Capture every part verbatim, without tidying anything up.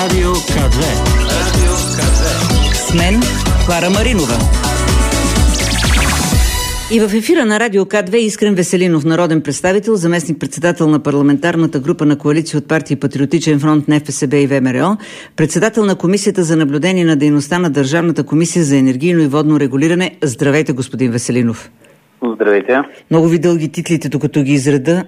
Радио Ка две. Радио Ка две. С мен Клара Маринова. И в ефира на Радио Ка две Искрен Веселинов, народен представител, заместник-председател на парламентарната група на коалиция от партии Патриотичен фронт, Н Ф С Б и В М Р О, председател на Комисията за наблюдение на дейността на Държавната комисия за енергийно и водно регулиране. Здравейте, господин Веселинов. Здравейте. Много ви дълги титлите, докато ги изреда.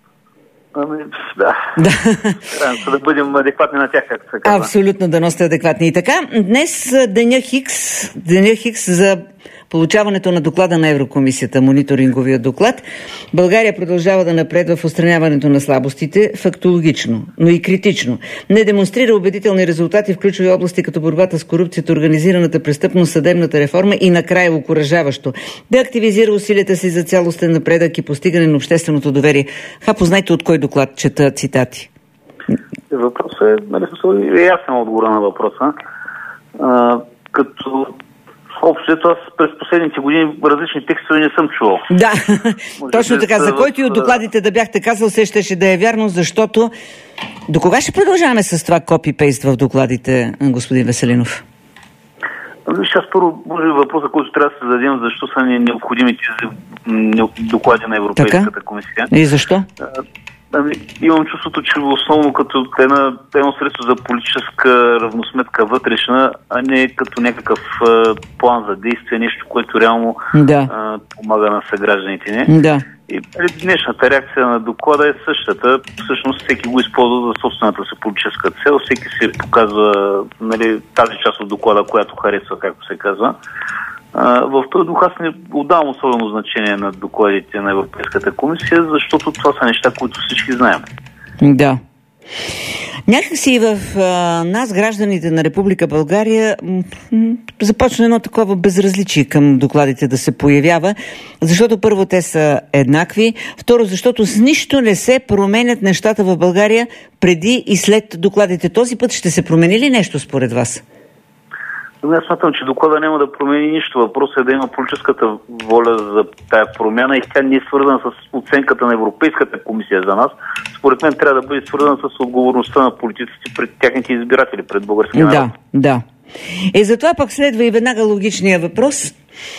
Ами, да. Да. Трябва да бъдем адекватни на тях, както се казва. Абсолютно, да носите адекватни. И така, днес деня Хикс, деня Хикс за получаването на доклада на Еврокомисията, мониторинговия доклад. България продължава да напредва в отстраняването на слабостите, фактологично, но и критично. Не демонстрира убедителни резултати в ключови области като борбата с корупцията, организираната престъпност, съдебната реформа и накрая окуражаващо да активизира усилията си за цялостен напредък и постигане на общественото доверие. Ха, познайте от кой доклад чета цитати. Въпросът е, нали, е ясен отговор на въпроса. А, като Общото аз през последните години различни текстове не съм чувал. Да, точно така. За който и от докладите да бяхте казал, се щеше да е вярно, защото до кога ще продължаваме с това копи-пейст в докладите, господин Веселинов? Виж, аз първо, може въпроса, който трябва да се зададем, защо са ни необходими тези доклади на Европейската така? комисия. И защо? Ами, имам чувството, че основно като една, едно средство за политическа равносметка вътрешна, а не като някакъв а, план за действие, нещо, което реално да. а, помага на съгражданите ни. Да. И днешната реакция на доклада е същата. Всъщност всеки го използва за собствената си политическа цел, всеки се показва, нали, тази част от доклада, която харесва, както се казва. В този дух аз не отдавам особено значение на докладите на Европейската комисия, защото това са неща, които всички знаем. Да. Някакси и в а, нас, гражданите на Република България, м- м- започна едно такова безразличие към докладите да се появява, защото първо те са еднакви, второ защото с нищо не се променят нещата в България преди и след докладите. Този път ще се промени ли нещо според вас? Аз смятам, че доклада няма да промени нищо. Въпросът е да има политическата воля за тая промяна и тя не е свързана с оценката на Европейската комисия за нас. Според мен трябва да бъде свързана с отговорността на политиците пред тяхните избиратели, пред българския народ. Да, да. И затова пък следва и веднага логичния въпрос.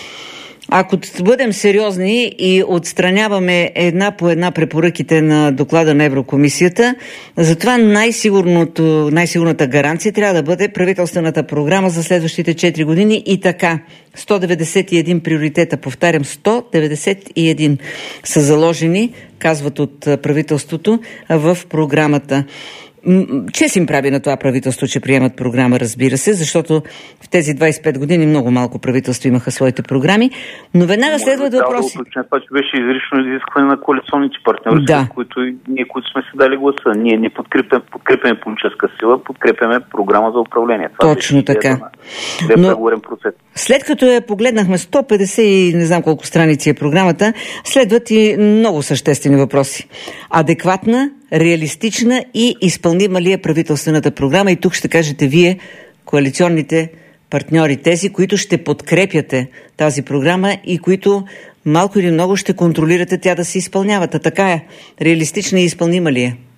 Ако бъдем сериозни и отстраняваме една по една препоръките на доклада на Еврокомисията, затова най-сигурното, най-сигурната гаранция трябва да бъде правителствената програма за следващите четири години и така. сто деветдесет и един приоритета, повтарям, сто деветдесет и един са заложени, казват от правителството, в програмата. Чест им прави на това правителство, че приемат програма, разбира се, защото в тези двадесет и пет години много малко правителства имаха своите програми, но веднага следват въпроси. Да, това беше изрично изискване на коалиционните партньори, да. с които ние, които сме си дали гласа. Ние не подкрепяме, подкрепяме политическа сила, подкрепяме програма за управление. Това точно така. Но, процес. След като я погледнахме сто петдесет и не знам колко страници е програмата, следват и много съществени въпроси. Адекватна, реалистична и изпълнима ли е правителствената програма? И тук ще кажете вие, коалиционните партньори, тези, които ще подкрепяте тази програма и които малко или много ще контролирате тя да се изпълнява. А така е. Реалистична и изпълнима ли е?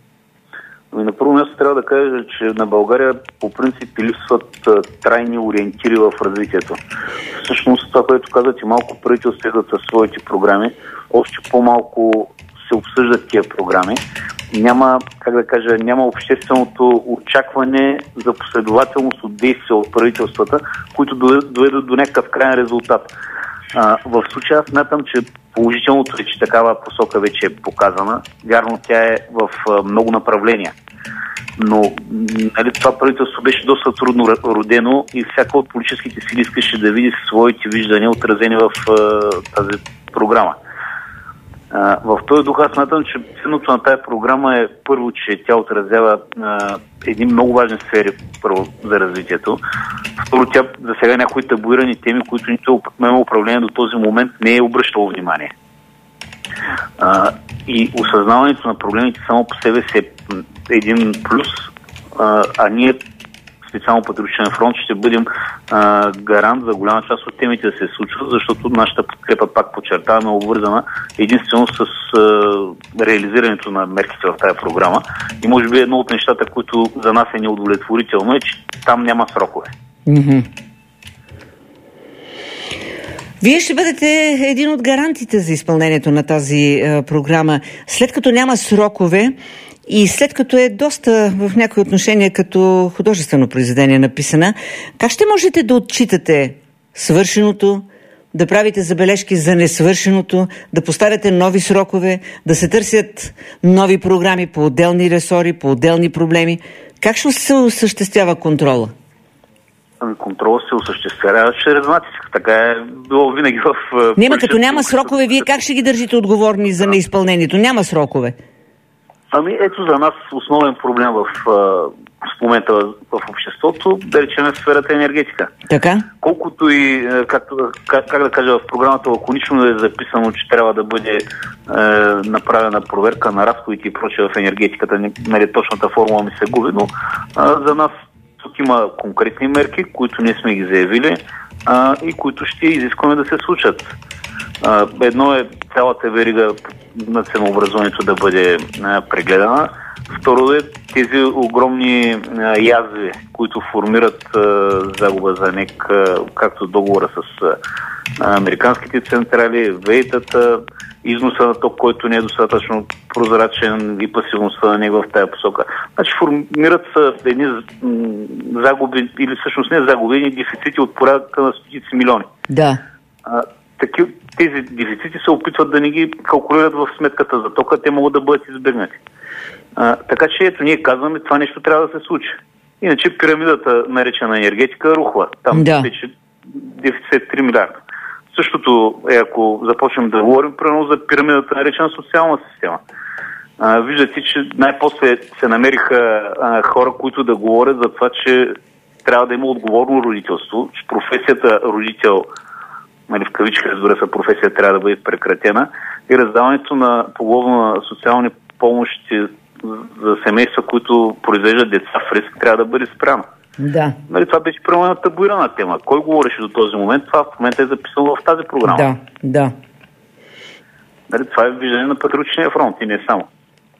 На първо място трябва да кажа, че на България по принцип липсват а, трайни ориентири в развитието. Всъщност това, което казвате, малко правителства идват със своите програми, още по-малко се обсъждат тия програми. Няма, как да кажа, няма общественото очакване за последователност от действия от правителствата, които доведат до някакъв крайен резултат. А, в случая аз смятам, че положителното е, че такава посока вече е показана. Вярно, тя е в а, много направления. Но нали, това правителство беше доста трудно родено и всяка от политическите сили искаше да види своите виждания отразени в а, тази програма. Uh, в този дух аз смятам, че ценното на тази програма е първо, че тя отразява uh, едни много важни сфери първо за развитието. Второ, тя за сега някои табуирани теми, които нито има управление до този момент не е обръщало внимание. Uh, и осъзнаването на проблемите само по себе си е един плюс, uh, а ние специално Патриотичен фронт ще бъдем а, гарант за голяма част от темите да се случват, защото нашата подкрепа, пак подчертаваме, е обвързана единствено с а, реализирането на мерките в тази програма. И може би едно от нещата, които за нас е неудовлетворително, е, че там няма срокове. Mm-hmm. Вие ще бъдете един от гарантите за изпълнението на тази а, програма. След като няма срокове и след като е доста в някои отношения като художествено произведение написана, как ще можете да отчитате свършеното, да правите забележки за несвършеното, да поставяте нови срокове, да се търсят нови програми по отделни ресори, по отделни проблеми? Как ще се осъществява контрола? Контрол се осъществява чрез натиск. Така е било винаги в... Няма, като няма срокове, вие как ще ги държите отговорни за неизпълнението? Няма срокове. Ами ето за нас основен проблем в, в момента в обществото, да речем в сферата енергетика. Така? Колкото и, как, как, как да кажа, в програмата лаконично е записано, че трябва да бъде е, направена проверка на разходите и прочее в енергетиката, нали, точната формула ми се губи, но а, за нас тук има конкретни мерки, които ние сме ги заявили а, и които ще изискваме да се случат. А, едно е цялата верига на ценообразуването да бъде а, прегледана. Второ е тези огромни а, язви, които формират а, загуба за НЕК, а, както договора с а, американските централи, вейтата, износа на ток, който не е достатъчно прозрачен и пасивността на него в тая посока. Значи формират се едни загуби, или всъщност не загуби, едни дефицити от порядъка на стотици милиони. Да. А, таки, тези дефицити се опитват да не ги калкулират в сметката за тока, те могат да бъдат избегнати. А, така че ето ние казваме, това нещо трябва да се случи. Иначе пирамидата, наречена енергетика, рухва. Там да. вече дефицит три милиарда. Същото е, ако започнем да говорим, примерно за пирамидата, наречена социална система. А, виждате, че най-после се намериха а, хора, които да говорят за това, че трябва да има отговорно родителство, че професията родител, нали, в кавичка, разбира се, професия трябва да бъде прекратена и раздаването на поголовно на социални помощи за семейства, които произвеждат деца в риск, трябва да бъде спряно. Да. Нали, това беше прямо една табуирана тема. Кой говореше до този момент? Това в момента е записано в тази програма. Да, да. Нали, това е виждане на Патриотичния фронт и не само.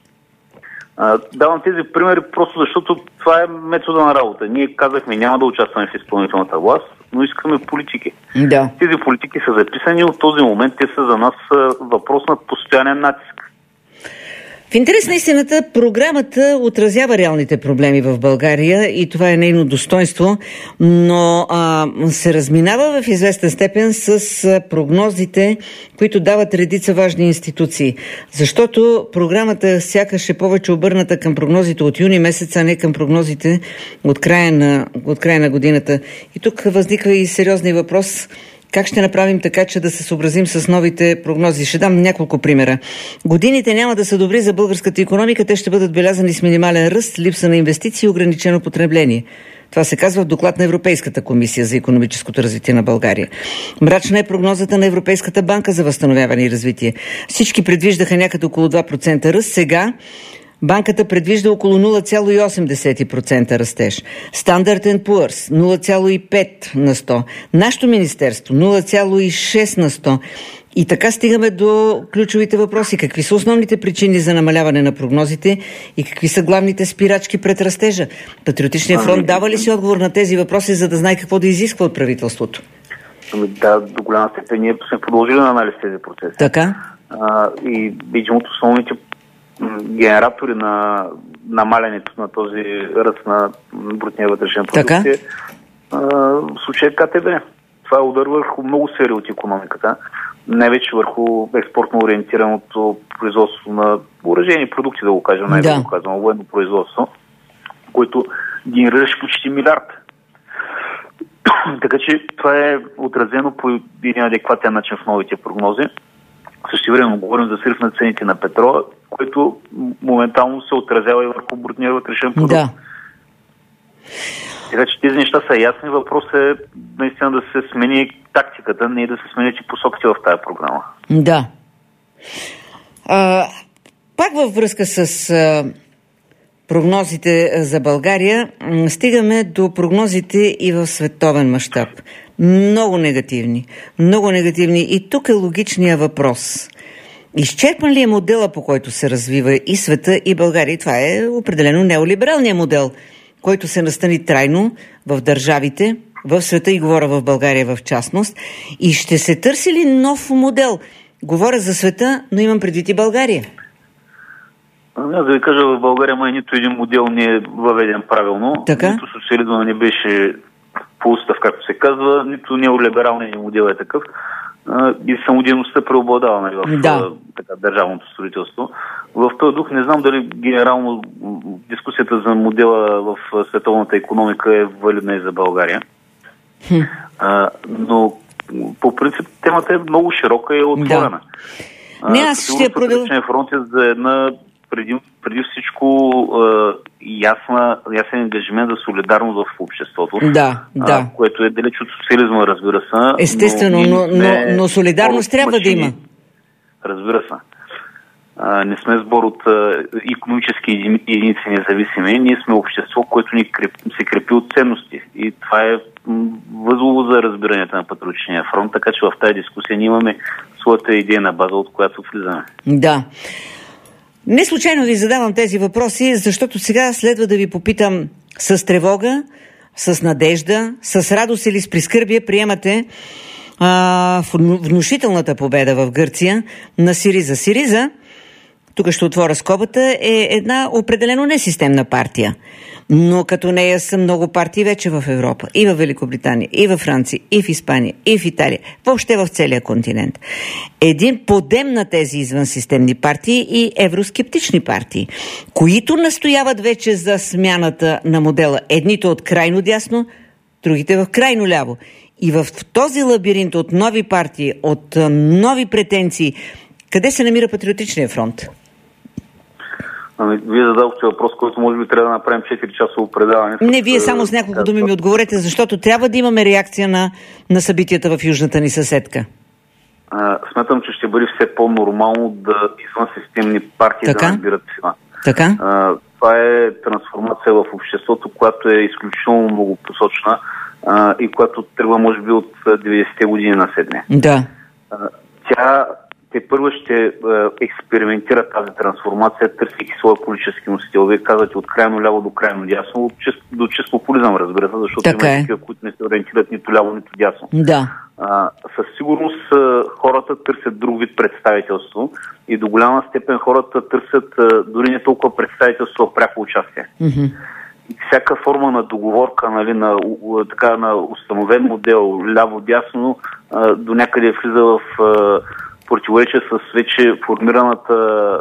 А, давам тези примери просто защото това е метода на работа. Ние казахме, няма да участваме в изпълнителната власт, но искаме политики. Да. Тези политики са записани, от този момент те са за нас въпрос на постоянен натиск. В интерес на истината, програмата отразява реалните проблеми в България и това е нейно достоинство, но а, се разминава в известен степен с а, прогнозите, които дават редица важни институции. Защото програмата сякаш е повече обърната към прогнозите от юни месец, а не към прогнозите от края на, от края на годината. И тук възниква и сериозния въпрос: как ще направим така, че да се съобразим с новите прогнози? Ще дам няколко примера. Годините няма да са добри за българската икономика. Те ще бъдат белязани с минимален ръст, липса на инвестиции и ограничено потребление. Това се казва в доклад на Европейската комисия за икономическото развитие на България. Мрачна е прогнозата на Европейската банка за възстановяване и развитие. Всички предвиждаха някъде около два процента ръст. Сега банката предвижда около нула цяло и осем процента растеж. Standard енд Poor's нула цяло и пет на сто. Нашето министерство нула цяло и шест на сто. И така стигаме до ключовите въпроси. Какви са основните причини за намаляване на прогнозите и какви са главните спирачки пред растежа? Патриотичният фронт дава ли си отговор на тези въпроси, за да знае какво да изисква от правителството? Ами да, до голяма степен ние сме продължили на анализ тези процеси. Така? А, и един от основните генератори на намалянето на този ръст на брутния вътрешен продукт е в случая КТБ. Това е удар върху много сфери от икономиката, най-вече върху експортно ориентираното производство на въоръжени продукти, да го кажем, най-добре да го казвам, военно производство, което генерираше почти милиард. Така че това е отразено по един адекватен начин в новите прогнози. Същевременно говорим за срив на цените на петрола, което моментално се отразява и върху брутния вътрешен продукт. Да. Така че тези неща са ясни. Въпросът е наистина да се смени тактиката, не да се сменят и посоките в тази програма. Да. А, пак във връзка с а, прогнозите за България, стигаме до прогнозите и в световен мащаб. Много негативни. Много негативни. И тук е логичният въпрос. Изчерпан ли е модела, по който се развива и света, и България? И това е определено неолибералният модел, който се настани трайно в държавите, в света, и говоря в България в частност. И ще се търси ли нов модел? Говоря за света, но имам предвид и България. Аз да ви кажа, в България май нито един модел не е въведен правилно. Така? Нито социализма не беше по устав, както се казва, нито неолибералният модел е такъв. И самодейността преобладава, нали, в да. така, държавното строителство. В този дух не знам дали генерално дискусията за модела в световната икономика е валидна и за България. Хм. А, но по принцип темата е много широка и отворена. Да. Не, аз ще продължа. Фронт е за една преди, преди всичко а, ясна, ясен ангажимент за солидарност в обществото. Да, да. А, което е далеч от социализма, разбира се. Естествено, но, но, но, но солидарност трябва машини, да има. Разбира се. А, не сме сбор от а, икономически единици независими. Ние сме общество, което ни креп, се крепи от ценности. И това е възлово за разбирането на Патриотичния фронт, така че в тази дискусия ние имаме своята идейна база, от която влизаме. Да. Не случайно ви задавам тези въпроси, защото сега следва да ви попитам: с тревога, с надежда, с радост или с прискърбие приемате а, внушителната победа в Гърция на Сириза. Сириза, тук ще отворя скобата, е една определено несистемна партия. Но като нея са много партии вече в Европа. И в Великобритания, и в Франция, и в Испания, и в Италия. Въобще в целия континент. Един подем на тези извънсистемни партии и евроскептични партии, които настояват вече за смяната на модела. Едните от крайно дясно, другите в крайно ляво. И в този лабиринт от нови партии, от нови претенции, къде се намира Патриотичния фронт? Вие зададохте въпрос, който може би трябва да направим четири часово предаване. Не, вие само с няколко думи ми отговорете, защото трябва да имаме реакция на, на събитията в южната ни съседка. А, смятам, че ще бъде все по-нормално да извънсистемни партии така? да набират сила. Така? А, това е трансформация в обществото, която е изключително многопосочна а, и която тръгва, може би, от деветдесетте години на седне. Да. А, тя те първо ще е, експериментира тази трансформация, търсейки своя политически носител. Вие казвате от крайно ляво до крайно дясно, от чист, до чист популизъм, разбира се, защото така има е. такива, които не се ориентират нито ляво, нито дясно. Да. А, със сигурност хората търсят друг вид представителство и до голяма степен хората търсят а, дори не толкова представителство, а пряко участие. Mm-hmm. И всяка форма на договорка, нали, на, така, на установен модел ляво-дясно а, до някъде влиза в а, противоречие с вече формираната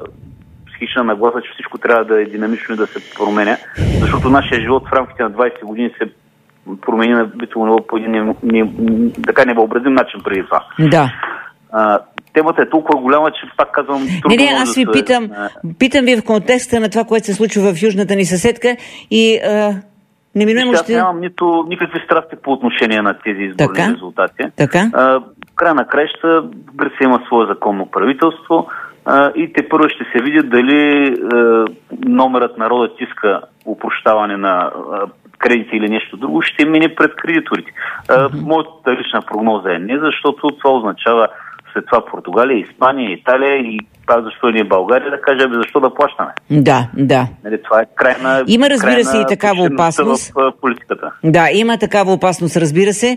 психична нагласа, че всичко трябва да е динамично и да се променя, защото нашия живот в рамките на двайсет години се промени на битово ниво по един не, не, така невъобразим начин преди това. Да. А, темата е толкова голяма, че пак казвам... Не, не, аз ви да се... питам, питам ви в контекста на това, което се случва в южната ни съседка и а, неминуемо ще... Аз нямам нито никакви страсти по отношение на тези изборни така? резултати. Така? А, край на краища Гърция има свое законно правителство а, и те първо ще се видят дали а, номерът народът иска опрощаване на а, кредити или нещо друго, ще мине пред кредиторите. А, mm-hmm. Моята лична прогноза е не, защото това означава след това Португалия, Испания, Италия и пак защо не България, да кажа, защо да плащаме. Да, да. Нали, това е крайна... Има, разбира се, и такава опасност. В политиката. Да, има такава опасност, разбира се,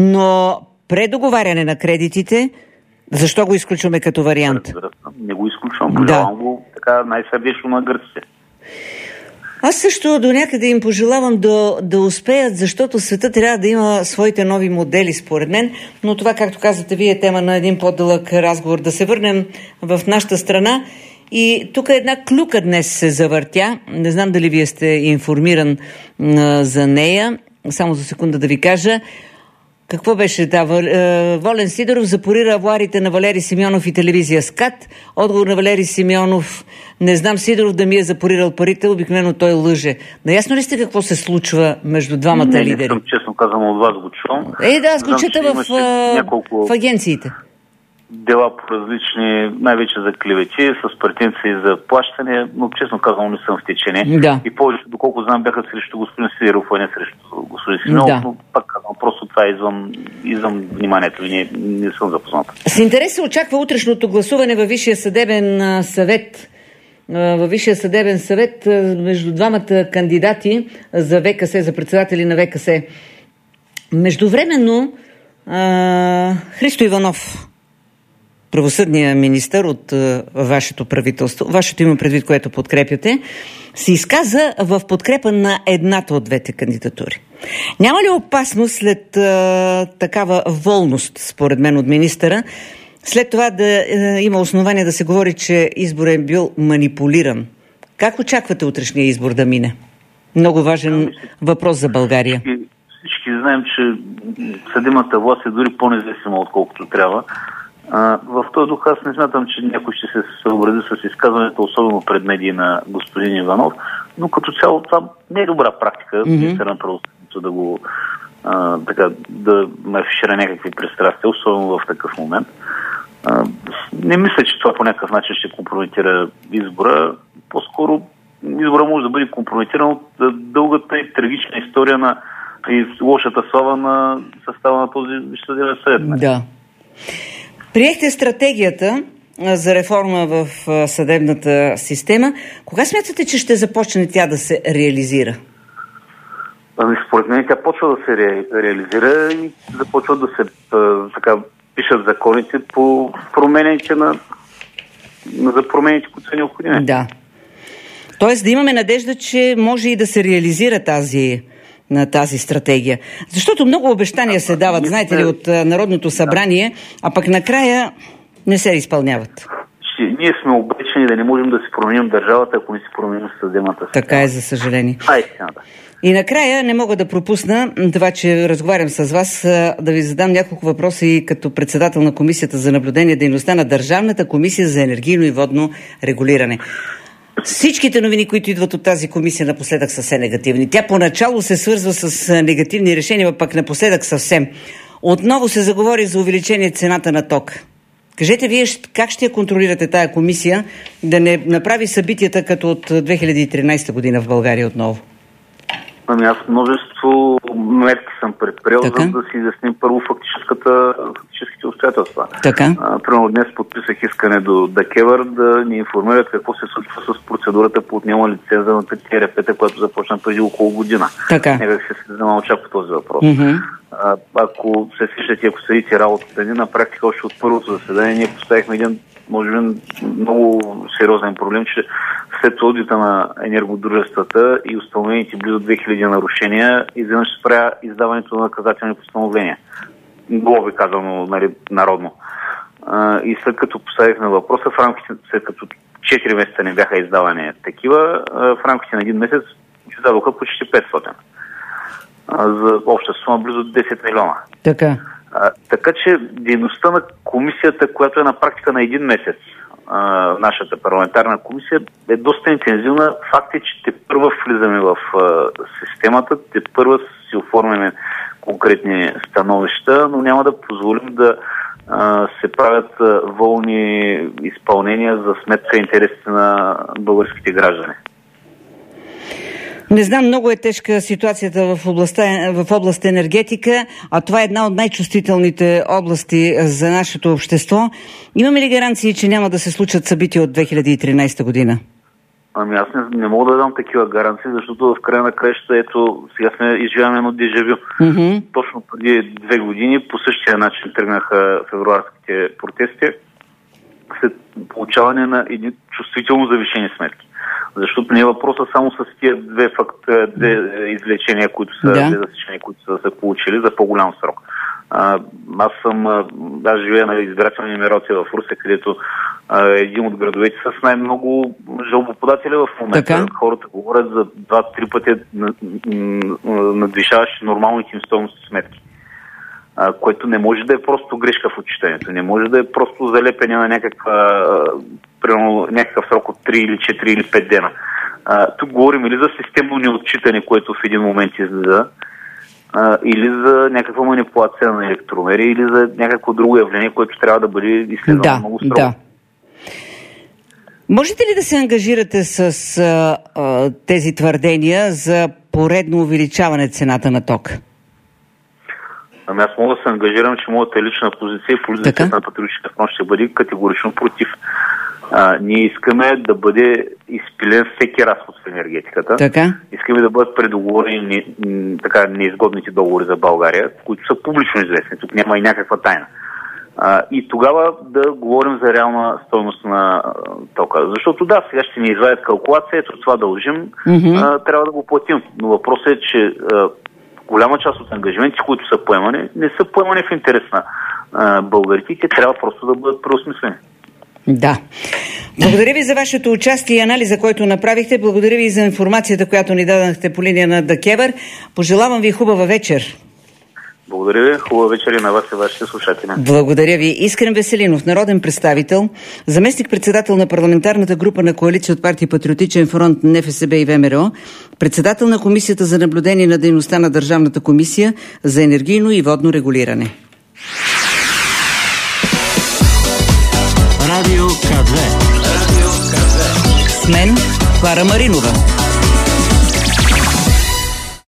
но предоговаряне на кредитите, защо го изключваме като вариант? Не го изключвам, пожелавам да. го така най-сърдечно на гърците. Аз също до някъде им пожелавам да, да успеят, защото света трябва да има своите нови модели, според мен, но това, както казвате вие, е тема на един по-дълъг разговор. Да се върнем в нашата страна. И тук една клюка днес се завъртя. Не знам дали вие сте информиран а, за нея. Само за секунда да ви кажа. Какво беше? Да, Волен Сидеров запорира авуарите на Валери Симеонов и телевизия СКАТ. Отговор на Валери Симеонов: не знам Сидеров да ми е запорирал парите, обикновено той лъже. Наясно ли сте какво се случва между двамата не, лидери? Не съм, честно казвам, от вас го чувам. Е, да, аз го чета в, няколко... в агенциите. дела по различни, най-вече за клевети, с претенции за плащане, но честно казвам не съм в течение. Да. И повече, доколко знам, бяха срещу господин Сидеров, а не срещу господин Симеонов, да. Но пак казвам, просто това е извън, извън вниманието и не, не съм запознат. С интерес се очаква утрешното гласуване във Висшия съдебен съвет. Във Висшия съдебен съвет между двамата кандидати за ВКС, за председатели на ВКС. Междувременно а, Христо Иванов, правосъдният министър от а, вашето правителство, вашето има предвид, което подкрепяте, се изказа в подкрепа на едната от двете кандидатури. Няма ли опасност след а, такава волност, според мен, от министъра, след това да е, има основание да се говори, че изборът е бил манипулиран? Как очаквате утрешния избор да мине? Много важен въпрос за България. Всички, всички знаем, че съдебната власт е дори по-независима, отколкото трябва. А, в този дух аз не смятам, че някой ще се съобрази с изказването, особено пред медии на господин Иванов, но като цяло това не е добра практика, mm-hmm. министър на правосъдието да го а, така, да афишира някакви пристрастия, особено в такъв момент. А, не мисля, че това по някакъв начин ще компрометира избора. По-скоро избора може да бъде компрометиран от дългата и трагична история на и лошата слава на състава на този съдебен съвет. Да. Приехте стратегията за реформа в съдебната система. Кога смятате, че ще започне тя да се реализира? Ами, според мен тя почва да се ре, реализира и започва да се така пишат законите по промените на, за промените, които са необходими. Да. Тоест да имаме надежда, че може и да се реализира тази, на тази стратегия. Защото много обещания се дават, знаете ли, от Народното събрание, а пък накрая не се изпълняват. Ще, ние сме обречени да не можем да си променим държавата, ако не си променим съдебната система. Така е, за съжаление. А, истината. И накрая не мога да пропусна това, че разговарям с вас, да ви задам няколко въпроса и като председател на Комисията за наблюдение дейността на Държавната комисия за енергийно и водно регулиране. Всичките новини, които идват от тази комисия, напоследък са все негативни. Тя поначало се свързва с негативни решения, пък напоследък съвсем. Отново се заговори за увеличение цената на ток. Кажете вие как ще я контролирате тая комисия да не направи събитията като от две хиляди и тринадесета година в България отново? Ами аз множество мерки съм предприел, така? За да си изясним първо фактическата, фактическите обстоятелства. Така? А, примерно днес подписах искане до ДКЕВР да ни информират какво се случва с процедурата по отнема лиценза на Т Р П, която започна преди около година. Така. Някак се замълча по този въпрос. Mm-hmm. А, ако се сещате, ако следите работата ни, на практика още от първото заседание ние поставихме един, може би, много сериозен проблем, че след одита на енергодружествата и установените близо две хиляди нарушения, изведнъж се спря издаването на наказателни постановления. Глоби, казано, нали, народно. А, и след като поставихме въпроса, в рамките, след като четири месеца не бяха издавани такива, а, в рамките на един месец издадоха почти петстотин. А, за обща сума близо десет милиона. Така. А, така че дейността на комисията, която е на практика на един месец, а, нашата парламентарна комисия, е доста интензивна. Факт е, че те първа влизаме в а, системата, те първа си оформяме конкретни становища, но няма да позволим да а, се правят а, волни изпълнения за сметка интересите на българските граждани. Не знам, много е тежка ситуацията в областта, в област енергетика, а това е една от най-чувствителните области за нашето общество. Имаме ли гаранции, че няма да се случат събития от две хиляди и тринадесета година? Ами аз не, не мога да дам такива гаранции, защото в края на краищата, ето, сега сме изживяваме едно дежавю. Mm-hmm. Точно преди две години по същия начин тръгнаха февруарските протести след получаване на едни чувствително завишени сметки. Защото не е въпроса само с тия две, факт, две извлечения, които са, да. две засечения, които са се получили за по-голям срок. А, аз съм, аз живея на избирателни мероци в Русе, където а, един от градовете с най-много жалбоподатели в момента. Така? Хората говорят за два-три пъти надвишаващи нормалните им стойности сметки. А, което не може да е просто грешка в отчитането, не може да е просто залепене на някаква, примерно, някакъв срок от три или четири или пет дена. А, тук говорим или за системно неотчитане, което в един момент излиза, а, или за някаква манипулация на електромери, или за някакво друго явление, което трябва да бъде изследвано да, много строго. Да. Можете ли да се ангажирате с а, а, тези твърдения за поредно увеличаване цената на тока? Ами аз мога да се ангажирам, че моята лична позиция и позицията на Патриотичния фронт ще бъде категорично против. А, ние искаме да бъде изпилен всеки разход в енергетиката. Така. Искаме да бъдат предоговорени не, така, неизгодните договори за България, които са публично известни. Тук няма и някаква тайна. А, и тогава да говорим за реална стойност на а, тока. Защото да, сега ще ни извадят калкулация, ето това дължим, mm-hmm. а, трябва да го платим. Но въпросът е, че а, голяма част от ангажименти, които са поемани, не са поемани в интерес на а, българите, те трябва просто да бъдат преосмислени. Да. Благодаря ви за вашето участие и анализа, който направихте. Благодаря ви за информацията, която ни дадахте по линия на ДКЕВР. Пожелавам ви хубава вечер. Благодаря ви. Хубава вечер и на вас и вашите слушатели. Благодаря ви. Искрен Веселинов, народен представител, заместник-председател на парламентарната група на коалиция от партии Патриотичен фронт, НФСБ и ВМРО, председател на Комисията за наблюдение на дейността на Държавната комисия за енергийно и водно регулиране. Радио К две. Радио К две. С мен Клара Маринова.